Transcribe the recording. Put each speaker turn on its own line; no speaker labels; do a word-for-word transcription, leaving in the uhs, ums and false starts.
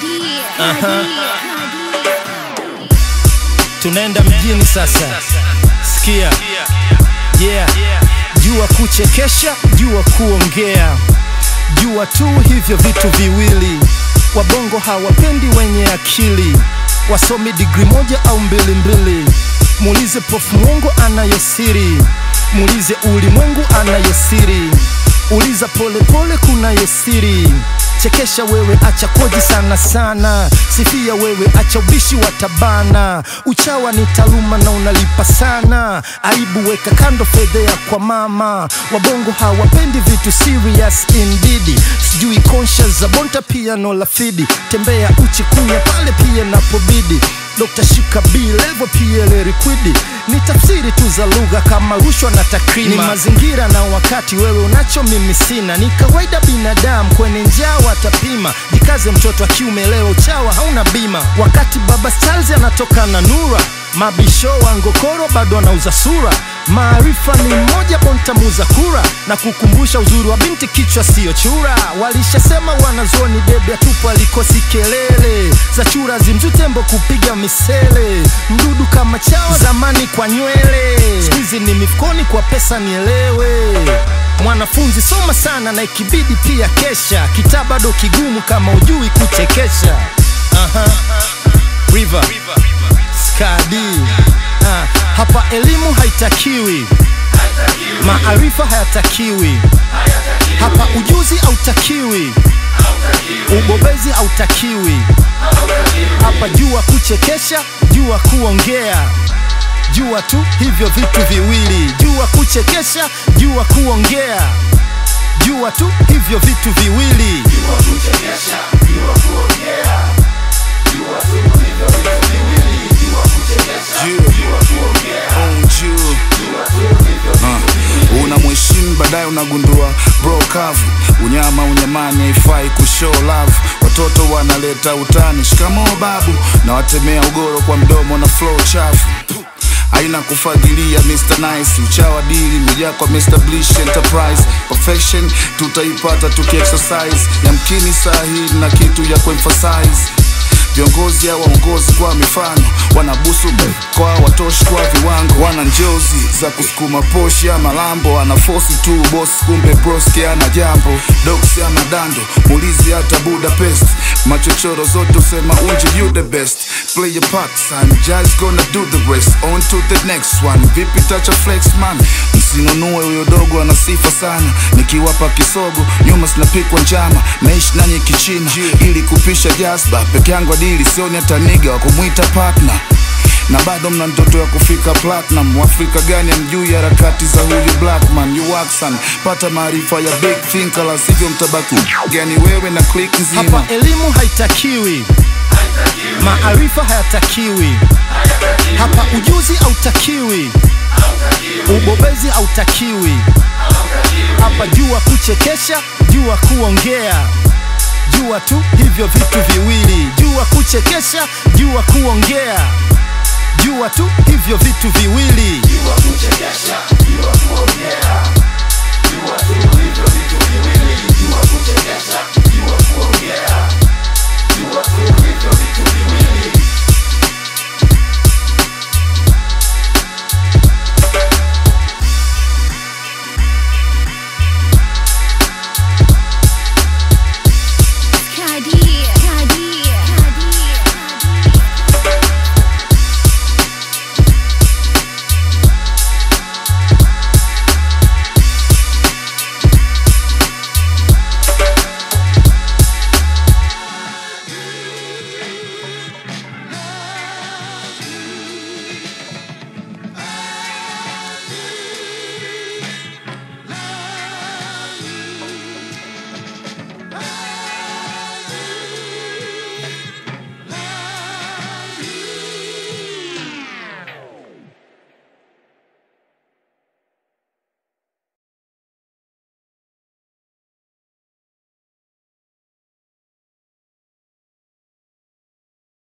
Aha. Tunaenda mjini sasa. Sikia. Yeah. Jua kuchekesha, jua kuongea. Jua tu hivyo vitu viwili. Wabongo hawapendi wenye akili. Wasomi degree moja au mbili mbili. Muulize Prof Mwongo anayosiri. Muulize ulimwengu anayosiri. Uliza pole pole kuna yosiri. Chekesha wewe acha koji sana sana. Sifia wewe acha ubishi watabana. Uchawa ni taaluma na unalipa sana. Aibu weka kando fedhea kwa mama. Wabongo hawapendi vitu serious indeed. Sijui conscious za bonta piano la fidi. Tembea uchi kunya pale pia napobidi. Dokta Shika B level P L liquidi. Ni tafsiri tu za lugha kama rushwa na takrima. Ni mazingira na wakati wewe unacho mimi sina. Ni kawaida binadamu kwenye njaa watapima. Jikaze mtoto wa kiume leo chawa hauna bima. Wakati Baba Charles anatoka na Nura. Mabisho wa ngokoro bado anauza sura. Maarifa ni mmoja bonta muza kura. Na kukumbusha uzuri wa binti kichwa sio chura. Walishasema wanazoni debe atupo alikosi kelele. Za chura zimzutembo kupiga misele. Mdudu kama chawa zamani kwa nywele. Squeezy ni mifukoni kwa pesa nielewe. Mwanafunzi soma sana na ikibidi pia kesha. Kitabu bado kigumu kama ujui kuchekesha. Aha. River Skadi. Ah, hapa elimu haitakiwi. Maarifa hayatakiwi. Hapa ujuzi hautakiwi. Ubobezi hautakiwi. Hapa jua kuchekesha, jua kuongea. Jua tu hivyo vitu viwili. Jua kuchekesha, jua kuongea. Jua tu hivyo vitu viwili.
Jua kuchekesha, jua kuongea. Jua tu hivyo vitu viwili. Jua kuchekesha, jua kuongea. Jua tu hivyo vitu viwili.
Unamheshimu baadaye unagundua bro kavu. Unyama unyamani haifai kushow love. Watoto wanaleta utani shikamoo babu. Na watemea ugoro kwa mdomo na flow chafu. Haina kufagilia Mister Nice. Uchawa dili mija kwa Mister Blish Enterprise. Perfection tutaipata tuki-exercise. Yamkini sahihi na kitu ya kuemphasize. Viongozi ya waongozi kwa mifano. Wanabusu kwa watoshi kwa viwango. Wana njozi za kusukuma Porsche ya malambo. Wanafosi tu boss kumbe broski ana jambo. Dogs ya madando, mulizi hata Budapest. Machochoro zote usema unje you the best. Play your part son, just gonna do the rest. On to the next one, vipi touch a flex man. Msinunue huyo dogo ana sifa sana. Nikiwapa kisogo, nyuma sinapikwa njama. Naishi nanyi kichina, ili kupisha jazba. Peke yangu adili, sioni hata nigga wa kumuita partner. Na bado mna ndoto ya kufika platinum. Waafrika gani amjui harakati za huyu black man. You work son, pata maarifa ya big thinker. La sivyo mtabaku gani wewe na click nzima.
Hapa elimu haitakiwi. Maarifa hayatakiwi. Hapa ujuzi hautakiwi. Ubobezi hautakiwi. Hapa jua kuchekesha, jua kuongea. Jua tu hivyo vitu viwili. Jua kuchekesha, jua kuongea. Jua tu hivyo vitu viwili.
Jua kuchekesha,